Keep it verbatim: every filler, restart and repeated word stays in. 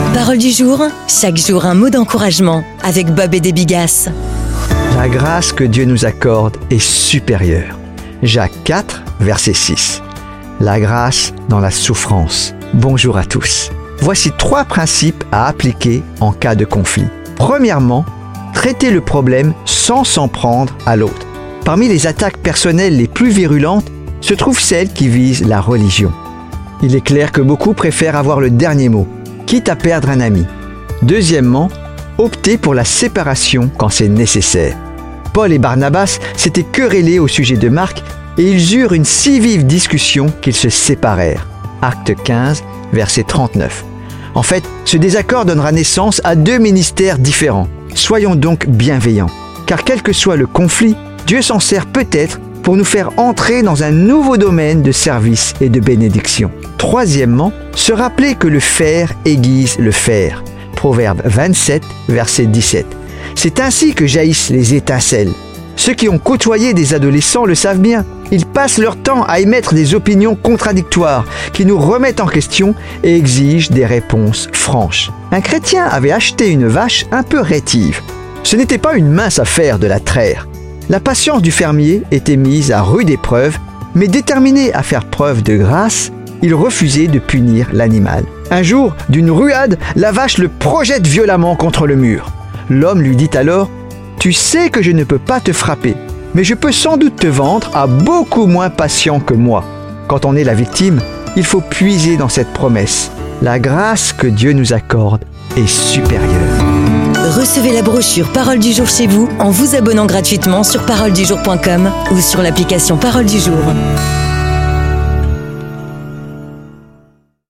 Parole du jour, chaque jour un mot d'encouragement avec Bob et des Bigasses. La grâce que Dieu nous accorde est supérieure. Jacques quatre, verset six. La grâce dans la souffrance. Bonjour à tous. Voici trois principes à appliquer en cas de conflit. Premièrement, traiter le problème sans s'en prendre à l'autre. Parmi les attaques personnelles les plus virulentes se trouvent celles qui visent la religion. Il est clair que beaucoup préfèrent avoir le dernier mot, quitte à perdre un ami. Deuxièmement, opter pour la séparation quand c'est nécessaire. Paul et Barnabas s'étaient querellés au sujet de Marc et ils eurent une si vive discussion qu'ils se séparèrent. Acte quinze, verset trente-neuf. En fait, ce désaccord donnera naissance à deux ministères différents. Soyons donc bienveillants, car quel que soit le conflit, Dieu s'en sert peut-être pour nous faire entrer dans un nouveau domaine de service et de bénédiction. Troisièmement, se rappeler que le faire aiguise le faire. Proverbe vingt-sept, verset dix-sept. C'est ainsi que jaillissent les étincelles. Ceux qui ont côtoyé des adolescents le savent bien. Ils passent leur temps à émettre des opinions contradictoires qui nous remettent en question et exigent des réponses franches. Un chrétien avait acheté une vache un peu rétive. Ce n'était pas une mince affaire de la traire. La patience du fermier était mise à rude épreuve, mais déterminé à faire preuve de grâce, il refusait de punir l'animal. Un jour, d'une ruade, la vache le projette violemment contre le mur. L'homme lui dit alors « Tu sais que je ne peux pas te frapper, mais je peux sans doute te vendre à beaucoup moins patient que moi. » Quand on est la victime, il faut puiser dans cette promesse. La grâce que Dieu nous accorde est supérieure. Recevez la brochure Parole du jour chez vous en vous abonnant gratuitement sur parole du jour point com ou sur l'application Parole du jour.